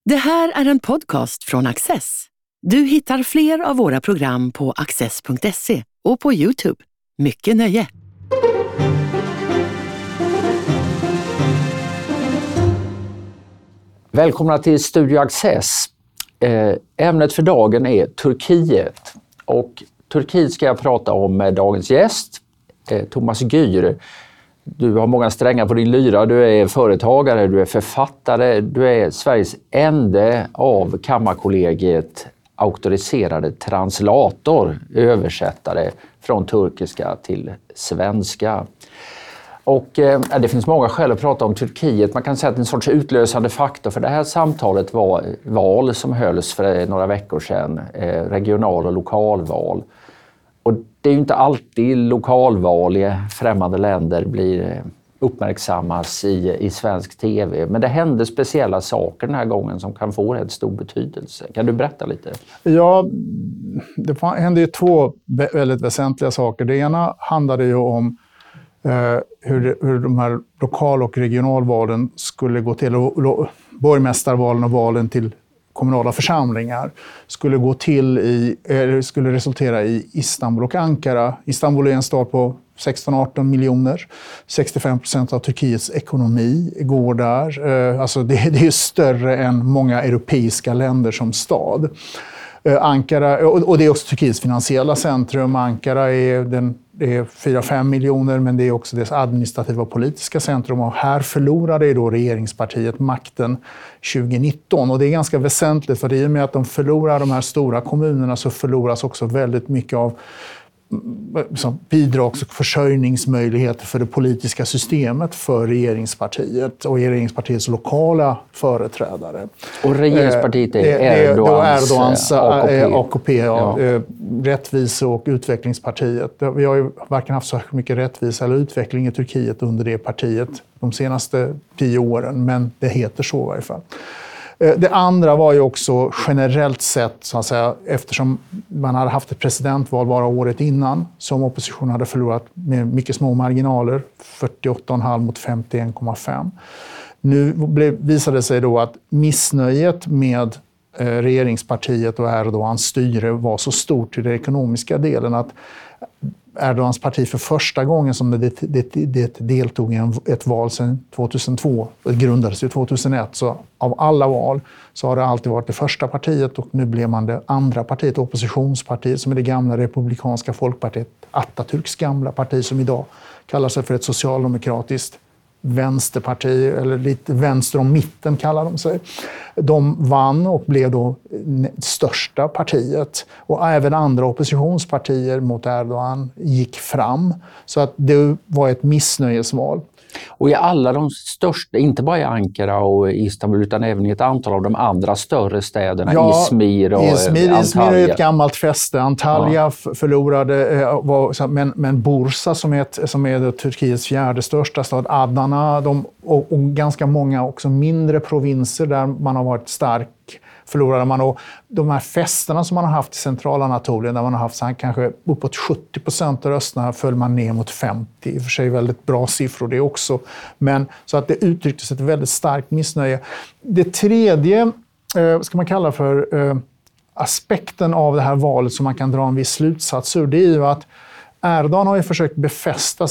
Det här är en podcast från Access. Du hittar fler av våra program på access.se och på YouTube. Mycket nöje! Välkomna till Studio Access. Ämnet för dagen är Turkiet. Och Turkiet ska jag prata om med dagens gäst, Thomas Gür. Du har många strängar på din lyra, du är företagare, du är författare, du är Sveriges enda av Kammarkollegiet auktoriserade translator, översättare från turkiska till svenska. Och det finns många skäl att prata om Turkiet. Man kan säga att en sorts utlösande faktor för det här samtalet var val som hölls för några veckor sedan, regional- och lokalval. Och det är ju inte alltid lokalval i främmande länder blir uppmärksammas i svensk tv. Men det hände speciella saker den här gången som kan få rätt stor betydelse. Kan du berätta lite? Ja, det hände ju två väldigt väsentliga saker. Det ena handlade ju om hur de här lokal- och regionalvalen skulle gå till. Borgmästarvalen och valen till kommunala församlingar skulle resultera i Istanbul och Ankara. Istanbul är en stad på 16-18 miljoner. 65% av Turkiets ekonomi går där. Alltså det är större än många europeiska länder som stad. Ankara, och det är också Turkiets finansiella centrum. Ankara är 4-5 miljoner, men det är också dess administrativa och politiska centrum. Och här förlorade då regeringspartiet makten 2019. Och det är ganska väsentligt, för i och med att de förlorar de här stora kommunerna så förloras också väldigt mycket av bidrags- och försörjningsmöjligheter för det politiska systemet för regeringspartiet och regeringspartiets lokala företrädare. Och regeringspartiet är Erdogans AKP, rättvise- och utvecklingspartiet. Vi har ju varken haft så mycket rättvisa eller utveckling i Turkiet under det partiet de senaste 10 åren, men det heter så i varje fall. Det andra var ju också generellt sett, så att säga, eftersom man hade haft ett presidentval bara året innan som oppositionen hade förlorat med mycket små marginaler, 48,5 mot 51,5. Nu visade det sig då att missnöjet med regeringspartiet och Erdogans styre var så stort i den ekonomiska delen att Erdogans parti för första gången som det deltog i ett val sedan 2002, det grundades ju 2001, så av alla val så har det alltid varit det första partiet och nu blev man det andra partiet, oppositionspartiet, som är det gamla republikanska folkpartiet, Atatürks gamla parti som idag kallar sig för ett socialdemokratiskt vänsterparti, eller lite vänster om mitten kallar de sig. De vann och blev då största partiet. Och även andra oppositionspartier mot Erdogan gick fram. Så att det var ett missnöjesval. Och i alla de största, inte bara i Ankara och Istanbul utan även i ett antal av de andra större städerna, Izmir och Antalya. Izmir är ett gammalt fäste. Antalya förlorade, men Bursa som är Turkiets 4:e största stad, Adana och ganska många också mindre provinser där man har varit stark förlorade man. Och de här festerna som man har haft i Centralanatolien där man har haft kanske uppåt 70% av rösterna föll man ner mot 50. I och för sig väldigt bra siffror det också. Men så att det uttrycktes ett väldigt starkt missnöje. Det tredje ska man kalla för aspekten av det här valet som man kan dra en viss slutsats ur, det är ju att Erdogan har ju försökt befästa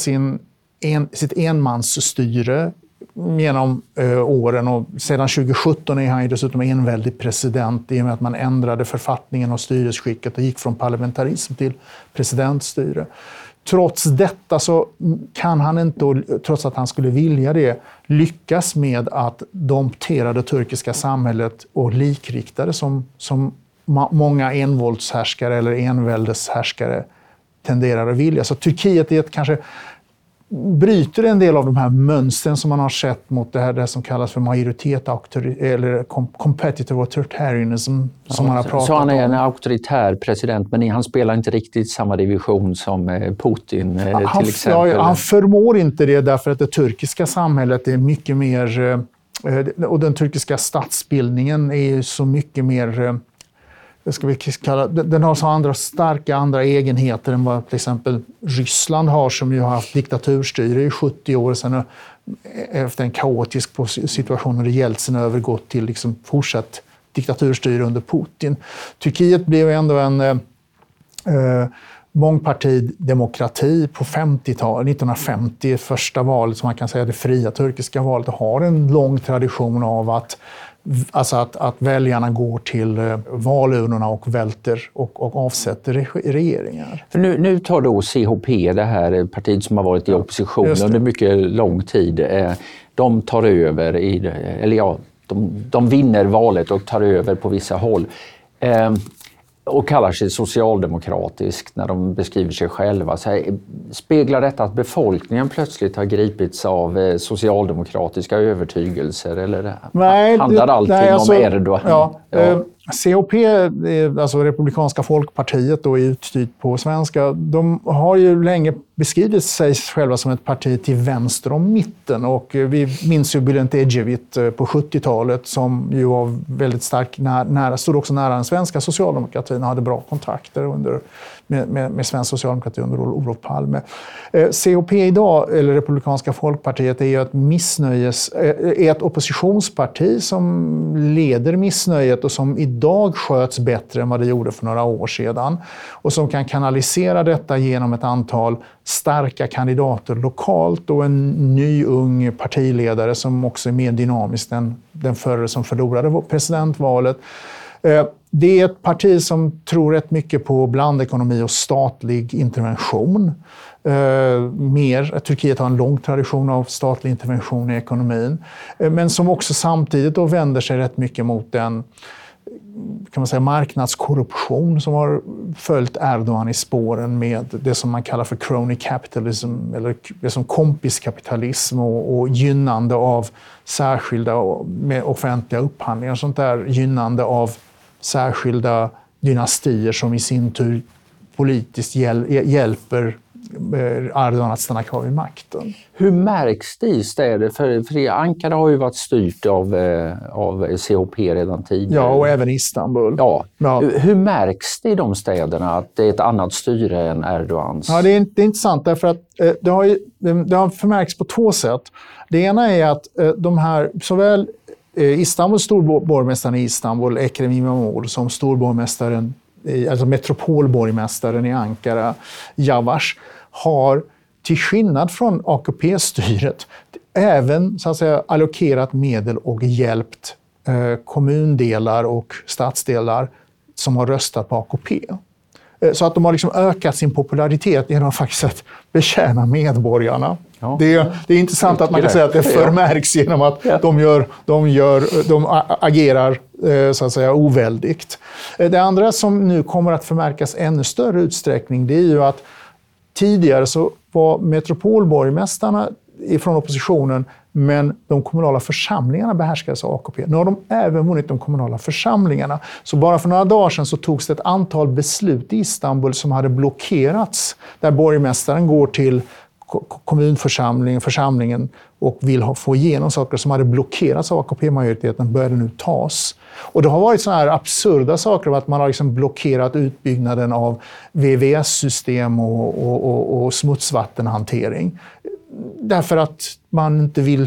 sitt enmansstyre genom åren, och sedan 2017 är han ju dessutom enväldig president i och med att man ändrade författningen och styresskicket och gick från parlamentarism till presidentstyre. Trots detta så kan han inte, trots att han skulle vilja det, lyckas med att domptera det turkiska samhället och likrikta det som många envåldshärskare eller enväldeshärskare tenderar att vilja. Så Turkiet är kanske bryter en del av de här mönstren som man har sett mot det som kallas för majoritet eller competitive authoritarianism som man har pratat om. Så han är en auktoritär president, men han spelar inte riktigt samma division som Putin till exempel? Ja, han förmår inte det därför att det turkiska samhället är mycket mer, och den turkiska statsbildningen är så mycket mer, ska vi kalla, den har så starka andra egenheter än vad till exempel Ryssland har, som ju har haft diktaturstyre i 70 år sedan. efter en kaotisk situation under Jeltsin övergått till liksom fortsatt diktaturstyre under Putin. Turkiet blev ändå en mångpartidemokrati på 50-talet, 1950, första valet som man kan säga det fria turkiska valet, och har en lång tradition av att väljarna går till valurnorna och välter och avsätter regeringar. För nu tar då CHP, det här partiet som har varit i opposition under mycket lång tid, de tar över, de vinner valet och tar över på vissa håll. Och kallar sig socialdemokratisk när de beskriver sig själva. Så här, speglar detta att befolkningen plötsligt har gripits av socialdemokratiska övertygelser? Eller handlar allting om Erdogan? Ja. CHP, alltså Republikanska folkpartiet då, är uttytt på svenska. De har ju länge beskrivit sig själva som ett parti till vänster om mitten. Och vi minns ju Bülent Ecevit på 70-talet som ju var väldigt stark, stod också nära den svenska socialdemokratin och hade bra kontakter med svensk socialdemokrati under Olof Palme. CHP idag, eller Republikanska folkpartiet, är ju ett oppositionsparti som leder missnöjet och som idag sköts bättre än vad det gjorde för några år sedan. Och som kan kanalisera detta genom ett antal starka kandidater lokalt och en ny ung partiledare som också är mer dynamisk än den förre som förlorade presidentvalet. Det är ett parti som tror rätt mycket på blandekonomi och statlig intervention. Turkiet har en lång tradition av statlig intervention i ekonomin. Men som också samtidigt då vänder sig rätt mycket mot den, kan man säga, marknadskorruption som har följt Erdogan i spåren med det som man kallar för crony capitalism, eller det som kompiskapitalism och gynnande av särskilda med offentliga upphandlingar, sånt där gynnande av särskilda dynastier som i sin tur politiskt hjälper Erdogan att stanna kvar vid makten. Hur märks det i städer? För Ankara har ju varit styrt av CHP redan tidigare. Ja, och även Istanbul. Ja. Hur märks det i de städerna att det är ett annat styre än Erdogans? Ja, det är intressant därför att det har förmärkts på två sätt. Det ena är att de här, såväl Istanbuls storborgmästaren i Istanbul, Ekrem İmamoğlu, som storborgmästaren, alltså metropolborgmästaren i Ankara, Yavaş, har till skillnad från AKP-styret även så att säga allokerat medel och hjälpt kommundelar och stadsdelar som har röstat på AKP. Så att de har liksom ökat sin popularitet genom faktiskt att betjäna medborgarna. Ja. Det är intressant att man kan säga att det förmärks genom att de agerar så att säga oväldigt. Det andra som nu kommer att förmärkas ännu större utsträckning, det är ju att tidigare så var metropolborgmästarna ifrån oppositionen, men de kommunala församlingarna behärskades av AKP. Nu har de även vunnit de kommunala församlingarna. Så bara för några dagar sedan så togs det ett antal beslut i Istanbul som hade blockerats. Där borgmästaren går till församlingen och vill få igenom saker som hade blockerats av AKP-majoriteten, började nu tas. Och det har varit sådana här absurda saker av att man har liksom blockerat utbyggnaden av VVS-system och smutsvattenhantering. Därför att man inte vill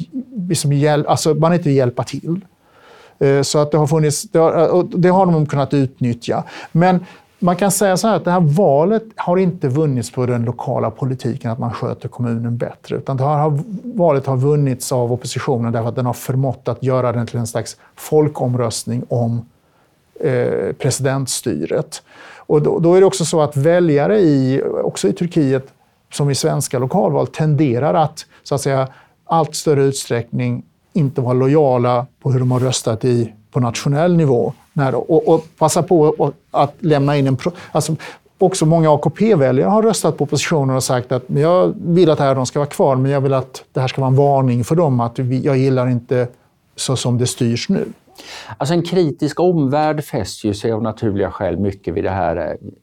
hjälpa till. Så att det har funnits, det har de kunnat utnyttja. Men man kan säga så här att det här valet har inte vunnits på den lokala politiken, att man sköter kommunen bättre. Utan valet har vunnits av oppositionen därför att den har förmått att göra den till en slags folkomröstning om presidentstyret. Och då är det också så att väljare också i Turkiet, som i svenska lokalval, tenderar att, så att säga, allt större utsträckning inte vara lojala på hur de har röstat på nationell nivå. Och passa på att lämna in också många AKP-väljare har röstat på oppositionen och sagt att jag vill att Erdogan ska vara kvar, men jag vill att det här ska vara en varning för dem, att jag gillar inte så som det styrs nu. Alltså en kritisk omvärld fäster ju sig av naturliga skäl mycket vid det här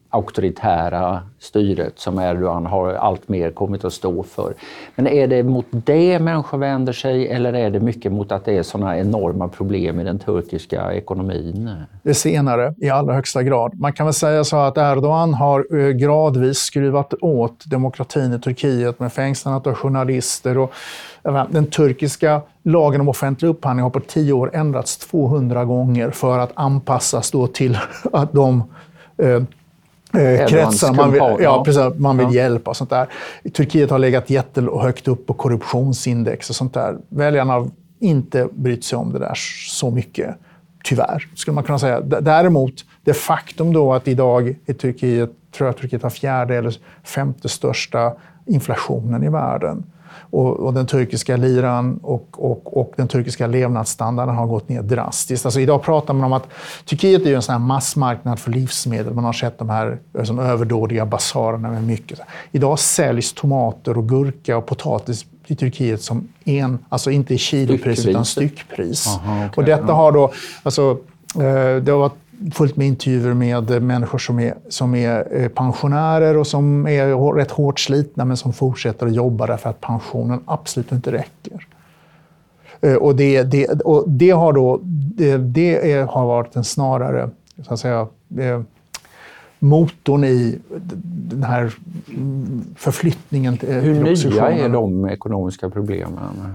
auktoritära styret som Erdogan har allt mer kommit att stå för. Men är det mot det människor vänder sig eller är det mycket mot att det är sådana enorma problem i den turkiska ekonomin? Det senare i allra högsta grad. Man kan väl säga så att Erdogan har gradvis skruvat åt demokratin i Turkiet med fängslandet av journalister och den turkiska lagen om offentlig upphandling har på 10 år ändrats 200 gånger för att anpassas då till att de kretsar man vill hjälpa och sånt där. Turkiet har legat jättehögt upp på korruptionsindex och sånt där. Väljarna har inte brytt sig om det där så mycket, tyvärr, skulle man kunna säga. Däremot, det faktum då att idag i Turkiet, tror jag Turkiet har 4:e eller 5:e största inflationen i världen. Och den turkiska liran och den turkiska levnadsstandarden har gått ner drastiskt. Alltså idag pratar man om att Turkiet är ju en sån här massmarknad för livsmedel. Man har sett de här som överdådiga basarerna med mycket. Idag säljs tomater och gurka och potatis i Turkiet som alltså inte i kilopris utan styckpris. Aha, okay. Och detta har då, alltså, det har varit fullt med intervjuer med människor som är pensionärer och som är rätt hårt slitna men som fortsätter att jobba därför att pensionen absolut inte räcker. Och det har varit en snarare, så att säga, motorn i den här förflyttningen. Hur nya är de ekonomiska problemen?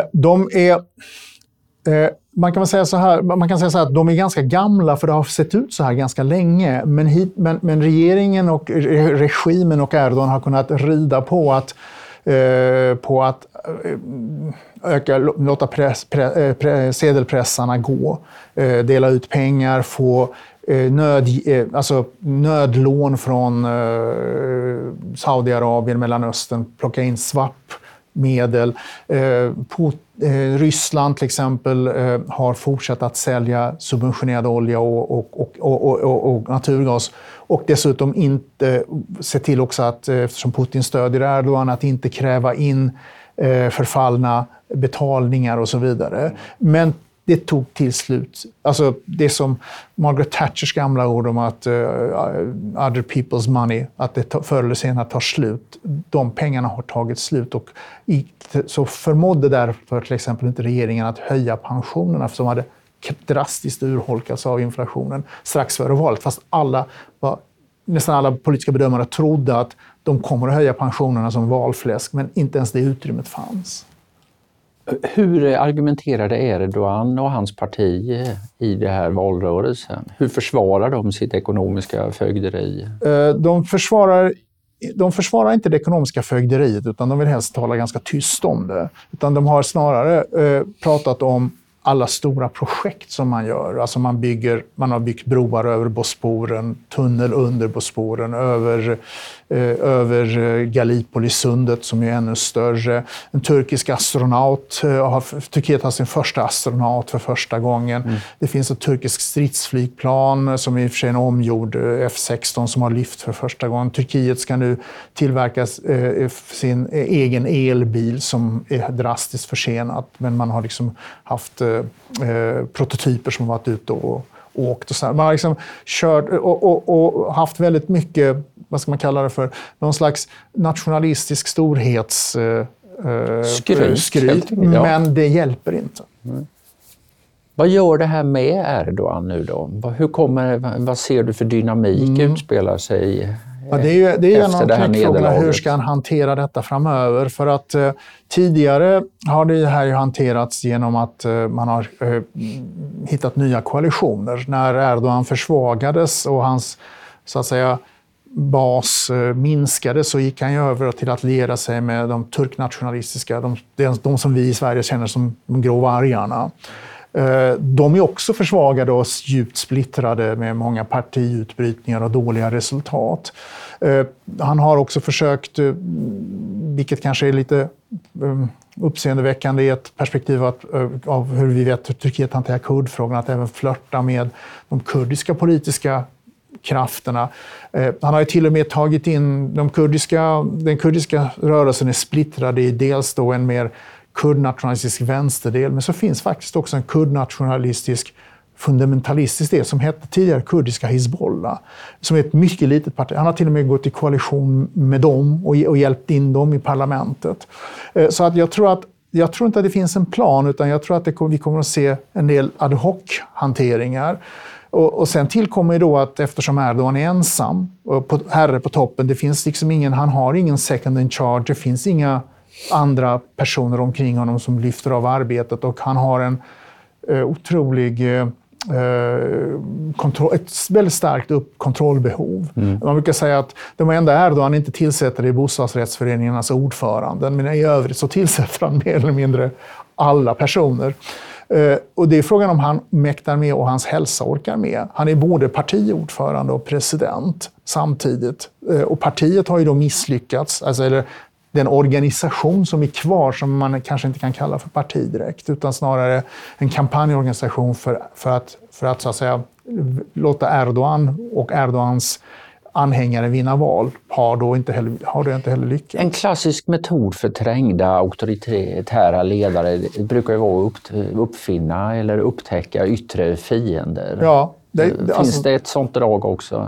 Man kan säga så här att de är ganska gamla för det har sett ut så här ganska länge. Men regeringen och regimen och Erdogan har kunnat rida på att låta sedelpressarna gå, dela ut pengar, få nödlån från Saudiarabien, Mellanöstern, plocka in swap-medel. Ryssland till exempel har fortsatt att sälja subventionerad olja och naturgas och dessutom inte se till också att, eftersom Putin stödjer Erdogan, att inte kräva in förfallna betalningar och så vidare. Men det tog till slut, alltså det som Margaret Thatchers gamla ord om att other people's money, att det förr eller senare tar slut. De pengarna har tagit slut och så förmådde därför till exempel inte regeringen att höja pensionerna som hade drastiskt urholkats av inflationen strax före valet. Fast nästan alla politiska bedömare trodde att de kommer att höja pensionerna som valfläsk, men inte ens det utrymmet fanns. Hur argumenterade Erdogan och hans parti i det här valrörelsen? Hur försvarar de sitt ekonomiska fögderi? De försvarar inte det ekonomiska fögderiet, utan de vill helst tala ganska tyst om det. Utan de har snarare pratat om alla stora projekt som man gör. Alltså man har byggt broar över Bosporen, tunnel under Bosporen, över Gallipoli-sundet som är ännu större. En turkisk astronaut, Turkiet har sin första astronaut för första gången. Det finns ett turkiskt stridsflygplan som i och för sig är en omgjord F-16 som har lyft för första gången. Turkiet ska nu tillverka sin egen elbil som är drastiskt försenat, men man har liksom haft prototyper som har varit ute och åkt och så här. Man har liksom kört och haft väldigt mycket, vad ska man kalla det för, någon slags nationalistisk skryt, men det hjälper inte. Vad gör det här med Erdogan nu då? Vad ser du för dynamik utspelar sig? Ja, det är en av knäckfrågorna. Hur ska han hantera detta framöver? För att tidigare har det här ju hanterats genom att man har hittat nya koalitioner. När Erdogan försvagades och hans, så att säga, bas minskade, så gick han ju över till att liera sig med de turknationalistiska, de som vi i Sverige känner som de grå vargarna. De är också försvagade och djupt splittrade med många partiutbrytningar och dåliga resultat. Han har också försökt, vilket kanske är lite uppseendeväckande i ett perspektiv av hur vi vet hur Turkiet hanterar kurdfrågan, att även flörta med de kurdiska politiska krafterna. Han har ju till och med tagit in den kurdiska rörelsen är splittrad i dels då en mer kurdnationalistisk vänsterdel, men så finns faktiskt också en kurdnationalistisk fundamentalistisk del som hette tidigare kurdiska Hizbollah, som är ett mycket litet parti. Han har till och med gått i koalition med dem och hjälpt in dem i parlamentet. Så att jag tror inte att det finns en plan, utan jag tror att vi kommer att se en del ad hoc-hanteringar. Och sen tillkommer ju då att eftersom Erdogan är ensam och herre på toppen, det finns liksom han har ingen second in charge, det finns inga andra personer omkring honom som lyfter av arbetet, och han har en otrolig ett väldigt starkt kontrollbehov. Man brukar säga att de enda Erdogan inte tillsätter i bostadsrättsföreningarnas ordförande, men i övrigt så tillsätter han mer eller mindre alla personer. Och det är frågan om han mäktar med och hans hälsa orkar med. Han är både partiordförande och president samtidigt. Och partiet har ju då misslyckats, eller den organisation som är kvar, som man kanske inte kan kalla för parti direkt, utan snarare en kampanjorganisation för att så att säga låta Erdogan och Erdogans anhängare vinna val, har då inte heller lyckats. En klassisk metod för trängda auktoritära ledare brukar ju vara att uppfinna eller upptäcka yttre fiender. Ja, finns det ett sånt drag också?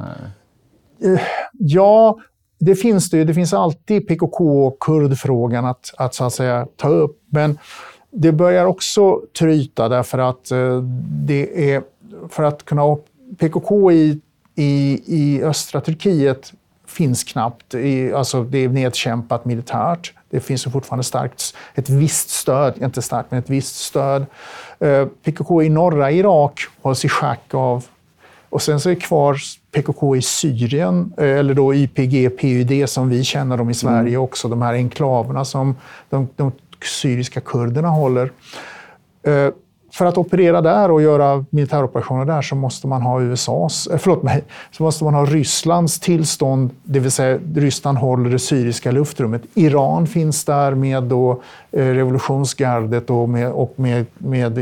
Ja, det finns det ju. Det finns alltid PKK och kurdfrågan att så att säga ta upp. Men det börjar också tryta därför att det är för att kunna PKK i östra Turkiet finns knappt. Alltså det är nedkämpat militärt. Det finns ju fortfarande ett visst stöd, inte starkt men ett visst stöd. PKK i norra Irak hålls i schack av. Och sen så är kvar PKK i Syrien, eller då YPG, PYD som vi känner dem i Sverige också. De här enklaverna som de syriska kurderna håller. För att operera där och göra militäroperationer där så måste man ha så måste man ha Rysslands tillstånd, det vill säga Ryssland håller det syriska luftrummet. Iran finns där med då revolutionsgardet och med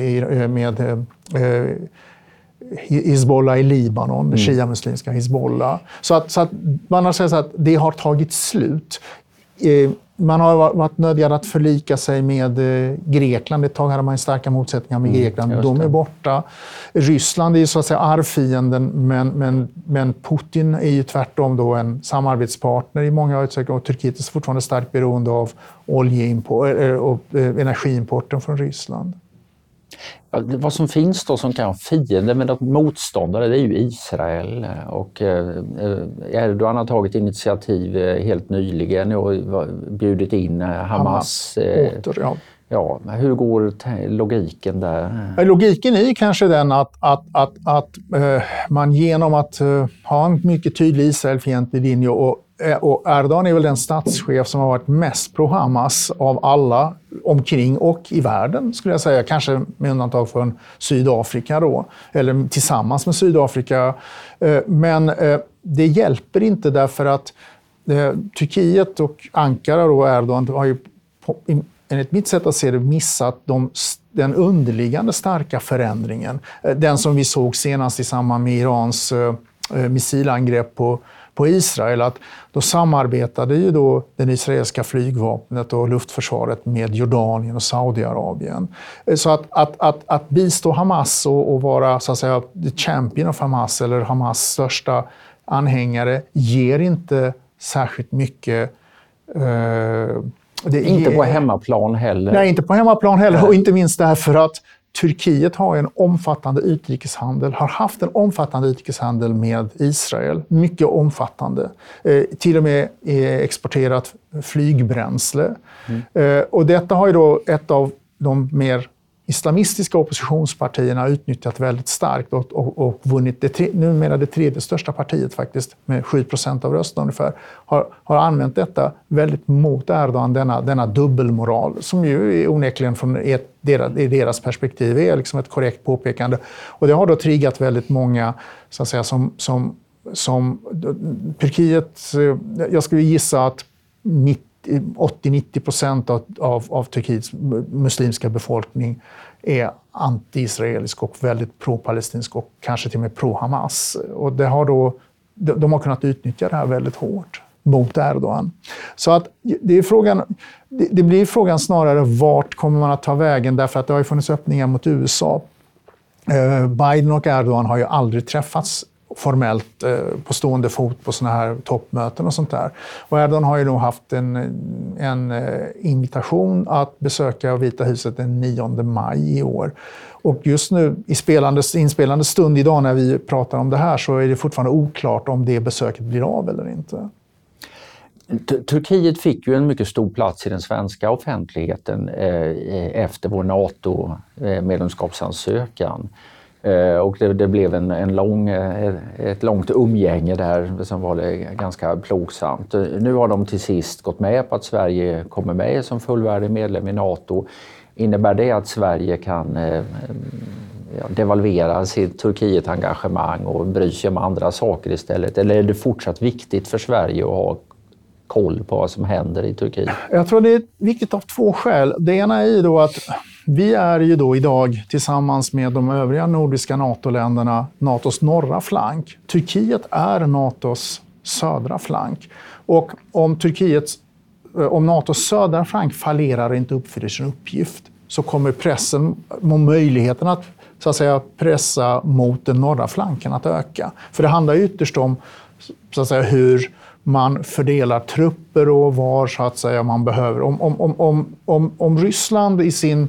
Hizbollah i Libanon, shia-muslimska Hizbollah. Så att man har sagt att det har tagit slut. Man har varit nödgad att förlika sig med Grekland. Ett tag hade man starka motsättningar med Grekland. De är borta. Ryssland är ju så att säga arvfienden, men Putin är ju tvärtom då en samarbetspartner i många utsträckningar, och Turkiet är fortfarande starkt beroende av och energiimporten från Ryssland. Vad som finns då som kan vara fiende med motståndare, det är ju Israel, och Erdogan har tagit initiativ helt nyligen och bjudit in Hamas. Ja, hur går logiken där? Logiken är kanske den att man genom att ha en mycket tydlig Israelfientlig linje, och Erdogan är väl den statschef som har varit mest pro-Hamas av alla omkring och i världen, skulle jag säga. Kanske med undantag från Sydafrika då, eller tillsammans med Sydafrika. Men det hjälper inte, därför att Turkiet och Ankara och Erdogan har ju enligt mitt sätt att se det missat den underliggande starka förändringen. Den som vi såg senast i samband med Irans missilangrepp på Israel, att då samarbetade ju då den israeliska flygvapnet och luftförsvaret med Jordanien och Saudiarabien. Så att bistå Hamas och vara så att säga the champion of Hamas, eller Hamas största anhängare, ger inte särskilt mycket. Inte på hemmaplan heller. Nej, inte på hemmaplan heller. Och inte minst därför att Turkiet har en omfattande utrikeshandel, har haft en omfattande utrikeshandel med Israel. Mycket omfattande. Till och med exporterat flygbränsle. Och detta har ju då ett av de mer islamistiska oppositionspartierna utnyttjat väldigt starkt och vunnit. Numera det tredje största partiet faktiskt, med 7% av rösterna ungefär, har använt detta väldigt mot Erdogan, denna dubbelmoral, som ju onekligen från deras perspektiv är liksom ett korrekt påpekande. Och det har då triggat väldigt många, så att säga, som Turkiet, jag skulle gissa att 80-90% av Turkiets muslimska befolkning är anti-israelisk och väldigt pro-palestinsk och kanske till och med pro-Hamas. Och de har kunnat utnyttja det här väldigt hårt mot Erdogan. Så att det blir frågan snarare, vart kommer man att ta vägen, därför att det har ju funnits öppningar mot USA. Biden och Erdogan har ju aldrig träffats formellt på stående fot på såna här toppmöten och sånt där. Och Erdogan har ju då haft en invitation att besöka Vita huset den 9 maj i år. Och just nu i inspelande stund idag när vi pratar om det här så är det fortfarande oklart om det besöket blir av eller inte. Turkiet fick ju en mycket stor plats i den svenska offentligheten efter vår NATO-medlemskapsansökan. Och det blev ett långt umgänge där som var ganska plågsamt. Nu har de till sist gått med på att Sverige kommer med som fullvärdig medlem i NATO. Innebär det att Sverige kan devalvera sitt Turkiet-engagemang och bry sig om andra saker istället? Eller är det fortsatt viktigt för Sverige att ha koll på vad som händer i Turkiet? Jag tror det är viktigt av två skäl. Det ena är ju då att vi är ju då idag tillsammans med de övriga nordiska NATO-länderna NATOs norra flank. Turkiet är NATOs södra flank. Och om NATOs södra flank fallerar och inte uppfyller sin uppgift så kommer pressen och möjligheten att så att säga pressa mot den norra flanken att öka. För det handlar ytterst om så att säga hur man fördelar trupper och var så att säga man behöver. Om Ryssland i sin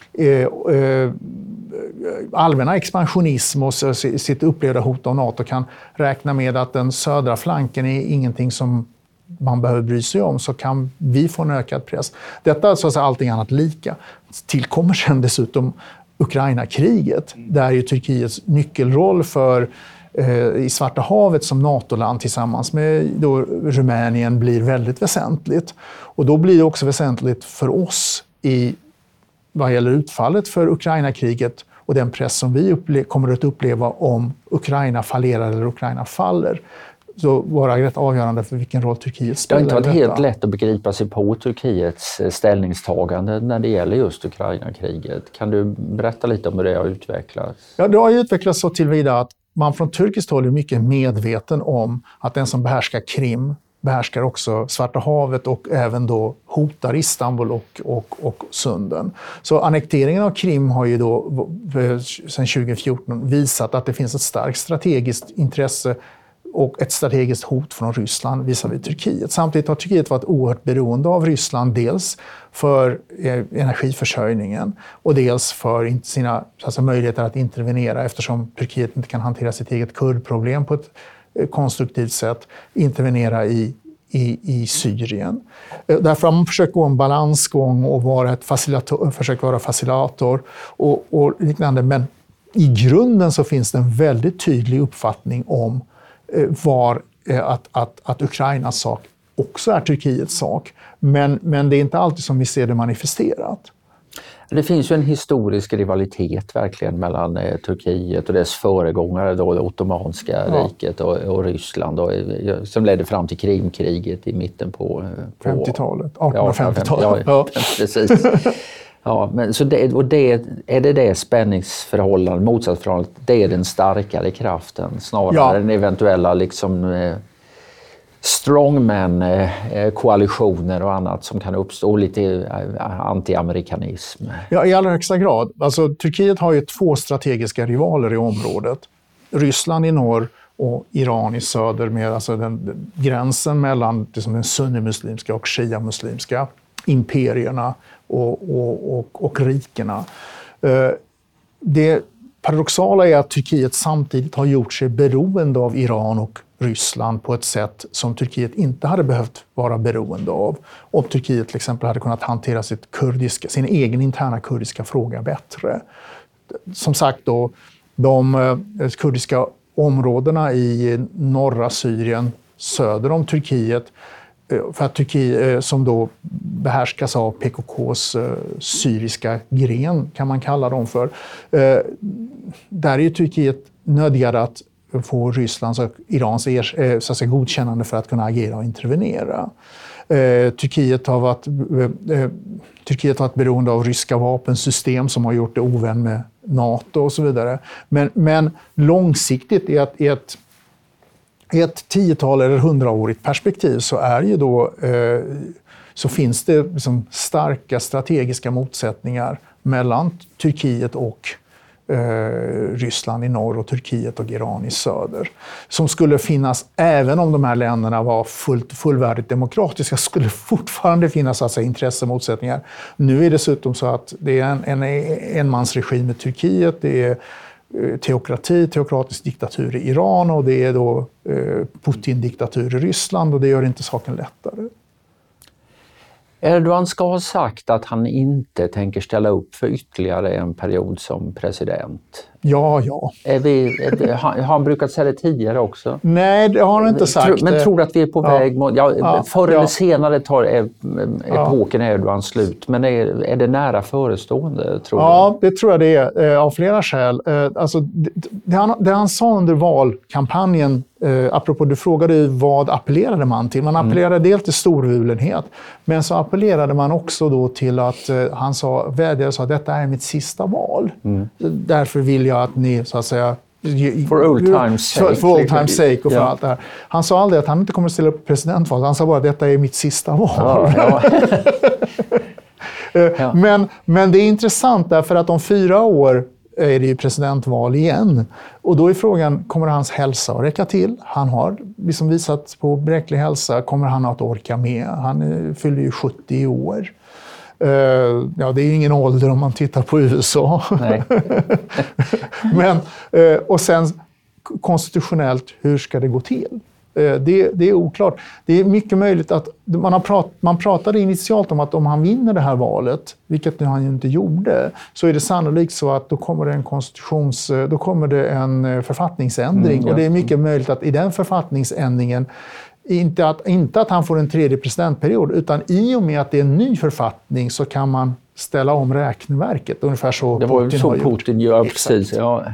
allmänna expansionism och sitt upplevda hot av NATO kan räkna med att den södra flanken är ingenting som man behöver bry sig om, så kan vi få en ökad press. Detta är så att säga allting annat lika. Tillkommer sedan dessutom Ukraina-kriget, där ju Turkiets nyckelroll i Svarta havet som NATO-land tillsammans med då Rumänien blir väldigt väsentligt. Och då blir det också väsentligt för oss vad gäller utfallet för Ukraina-kriget och den press som vi kommer att uppleva om Ukraina fallerar eller Ukraina faller. Så vara rätt avgörande för vilken roll Turkiet spelar. Det har inte varit helt lätt att begripa sig på Turkiets ställningstagande när det gäller just Ukraina-kriget. Kan du berätta lite om hur det har utvecklats? Ja, det har ju utvecklats så tillvida att man från turkiskt håll är mycket medveten om att den som behärskar Krim behärskar också Svarta havet och även då hotar Istanbul och Sunden. Så annekteringen av Krim har ju då sedan 2014 visat att det finns ett starkt strategiskt intresse och ett strategiskt hot från Ryssland visavi Turkiet. Samtidigt har Turkiet varit oerhört beroende av Ryssland, dels för energiförsörjningen och dels för sina möjligheter att intervenera, eftersom Turkiet inte kan hantera sitt eget kurdproblem på ett konstruktivt sätt, intervenera i Syrien. Därför har man försökt gå en balansgång och försökt vara facilitator och liknande. Men i grunden så finns det en väldigt tydlig uppfattning om att Ukrainas sak också är Turkiets sak. Men det är inte alltid som vi ser det manifesterat. Det finns ju en historisk rivalitet verkligen mellan Turkiet och dess föregångare, då det ottomanska riket och Ryssland, som ledde fram till Krimkriget i mitten på 50-talet, 1850-talet. Ja, precis. Ja, men så är det spänningsförhållandet, motsatsförhållandet, det är den starkare kraften snarare än eventuella strongman-koalitioner och annat som kan uppstå, lite anti-amerikanism. Ja, i allra högsta grad. Alltså, Turkiet har ju två strategiska rivaler i området. Ryssland i norr och Iran i söder, med den gränsen mellan den sunnimuslimska och shia-muslimska imperierna och rikena. Det paradoxala är att Turkiet samtidigt har gjort sig beroende av Iran och Ryssland på ett sätt som Turkiet inte hade behövt vara beroende av. Om Turkiet till exempel hade kunnat hantera sin egen interna kurdiska fråga bättre. Som sagt då, de kurdiska områdena i norra Syrien söder om Turkiet, för att Turkiet som då behärskas av PKKs syriska gren, kan man kalla dem för. Där är Turkiet nödgad att få Rysslands och Irans godkännande för att kunna agera och intervenera. Turkiet har varit beroende av ryska vapensystem som har gjort det ovän med NATO och så vidare. Men långsiktigt i ett 10-tal eller 100-årigt perspektiv så är ju då så finns det starka strategiska motsättningar mellan Turkiet och Ryssland i norr och Turkiet och Iran i söder. Som skulle finnas, även om de här länderna var fullvärdigt demokratiska, skulle fortfarande finnas alltså intressemotsättningar. Nu är det dessutom så att det är en enmansregim i Turkiet, det är teokratisk diktatur i Iran och det är då Putin-diktatur i Ryssland, och det gör inte saken lättare. Erdogan ska ha sagt att han inte tänker ställa upp för ytterligare en period som president. Ja. Har han brukat säga det tidigare också? Nej, det har han inte sagt. Men tror du att vi är på väg mot... Förr eller senare tar epoken Erdogan slut. Men är det nära förestående, tror du? Ja, det tror jag det är, av flera skäl. Alltså, det han sa under valkampanjen, apropå du frågade vad appellerade man till? Man appellerade dels till storvulenhet, men så appellerade man också då till att han vädjade och sa att detta är mitt sista val. Därför vill jag att ni så att säga for old times sake. For old times sake och för allt det här. Han sa aldrig att han inte kommer att ställa upp presidentval. Han sa bara att detta är mitt sista val. Men det är intressant därför att om 4 år är det ju presidentval igen. Och då är frågan, kommer hans hälsa att räcka till? Han har liksom visat på bräcklig hälsa. Kommer han att orka med? Han fyller ju 70 år. Det är ju ingen ålder om man tittar på USA. Nej. Och sen konstitutionellt, hur ska det gå till? Det är oklart. Det är mycket möjligt att man pratade initialt om att om han vinner det här valet, vilket han ju inte gjorde, så är det sannolikt så att då kommer det en författningsändring. Och det är mycket möjligt att i den författningsändringen inte att han får en 3:e presidentperiod, utan i och med att det är en ny författning så kan man ställa om räkneverket. Ungefär så det var så Putin gör, precis. Ja.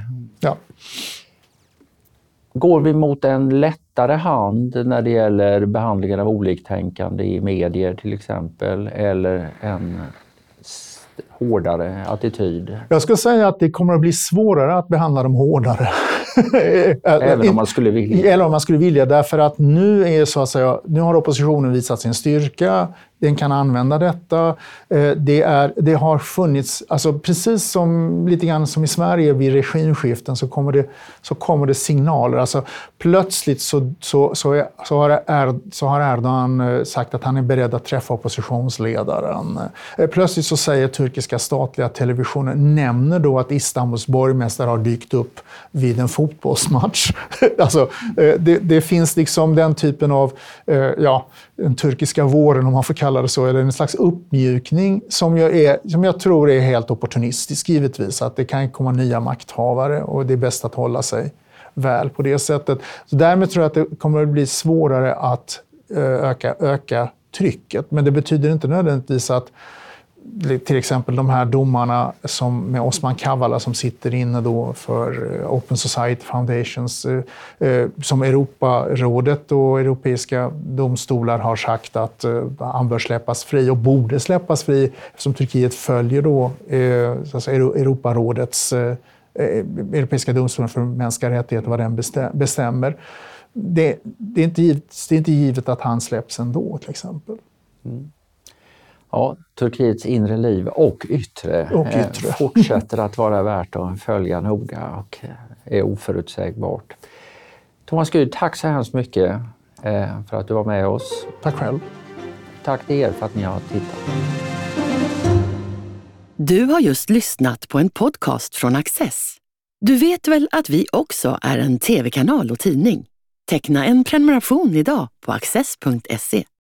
Går vi mot en lättare hand när det gäller behandlingen av oliktänkande i medier till exempel, eller en hårdare attityd? Jag skulle säga att det kommer att bli svårare att behandla dem hårdare. Även om man skulle vilja. Eller om man skulle vilja, därför att nu har oppositionen visat sin styrka. Den kan använda detta. Det har funnits, alltså precis som lite grann som i Sverige vid regimskiften så kommer det signaler. Alltså plötsligt så har Erdogan sagt att han är beredd att träffa oppositionsledaren. Plötsligt så säger turkiska statliga televisionen, nämner då att Istanbuls borgmästare har dykt upp vid en fotbollsmatch. Alltså det finns liksom den typen av den turkiska våren, om man får kalla det så, eller en slags uppmjukning som jag tror är helt opportunistisk givetvis. Att det kan komma nya makthavare och det är bäst att hålla sig väl på det sättet. Så därmed tror jag att det kommer att bli svårare att öka trycket. Men det betyder inte nödvändigtvis att till exempel de här domarna med Osman Kavala som sitter inne då för Open Society Foundations, som Europarådet och europeiska domstolar har sagt att han bör släppas fri och borde släppas fri, eftersom Turkiet följer då Europarådets europeiska domstolen för mänskliga rättigheter, vad den bestämmer. Det är inte givet att han släpps ändå till exempel. Ja, Turkiets inre liv och yttre fortsätter att vara värt att följa noga och är oförutsägbart. Thomas Gyd, tack så hemskt mycket för att du var med oss. Tack själv. Tack till er för att ni har tittat. Du har just lyssnat på en podcast från Access. Du vet väl att vi också är en tv-kanal och tidning? Teckna en prenumeration idag på access.se.